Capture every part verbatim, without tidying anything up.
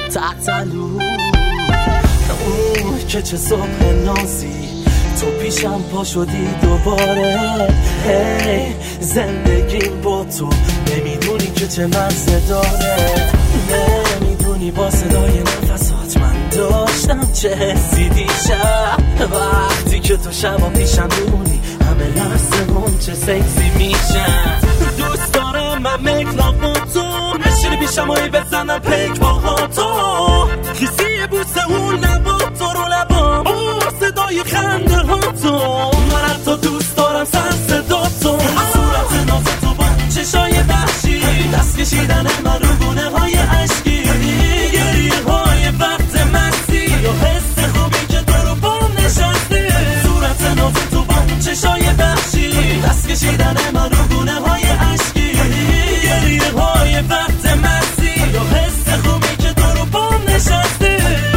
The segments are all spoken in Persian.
تحتلو اون که چه صبح نازی تو پیشم پا شدی دوباره. هی زندگیم با تو نمیدونی که چه مزه داره، نمیدونی با صدای نفسات من داشتم چه حسی دیشب. وقتی که تو شبا پیشم میمونی همه لحظه من چه سکسی میشن. دوست دارم من مکلاق با تو نشینی پیشم هایی بزنم پیک با تو، کسی بوسه اون لبا تو رو لبام با صدای خنده ها تو. من حتی دوست دارم سر صدا تو، صورت ناز تو با چشای وحشی، دست کشیدن من رو گونه های عشقی، گریه های وقت مستی یا حس خوبی که تو رو بام نشستی. صورت ناز تو با چشای وحشی، دست کشیدن من رو گونه های عشقی، گریه های وقت مستی یا حس خوبی که تو رو بام نشستی.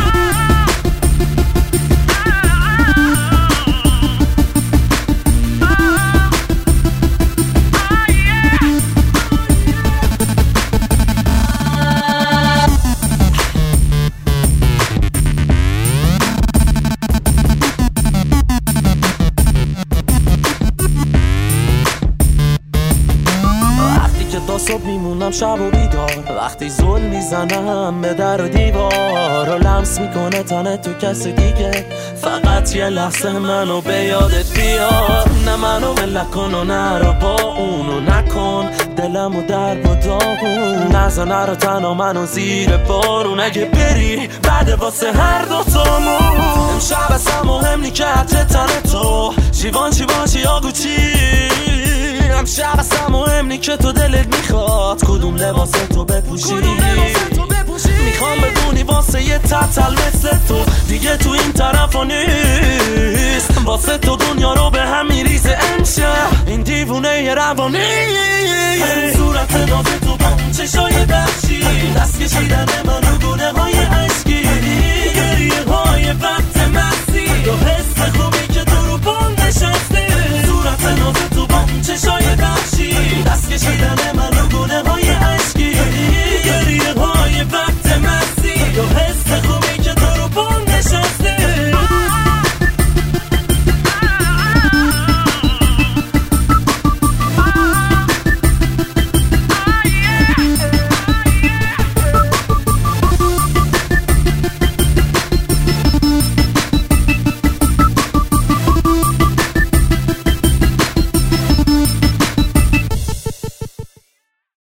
صبح میمونم شب و بیدار، وقتی زل میزنم به در و دیوار و لمس میکنه تنه تو کس دیگه، فقط یه لحظه منو به یادت بیار. نه منو ملک کن و نرا با اونو نکن دلمو در با داغون، نزن رو تنها منو زیر بارون اگه بری بعد واسه هر دوتامون. امشب اصلا مهم نی که عطر تنه تو شیوان شیوان شیاگو چی، امشب اصلا مهم نی که تو دلت میخواد کدوم لباس تو بپوشی. میخوام بدونی واسه یه تتل مثل تو دیگه تو این طرفا نیست، واسه تو دنیا رو به هم میریزه امشب این دیوونه ی روانی. صورت ناز تو با چشای وحشی، دست کشیدن من رو گونه های عشقی، گریه های وقت مستی یا حس خوبی که تو رو بام نشستی. صورت ناز تو با چشای وحشی، دست کشیدن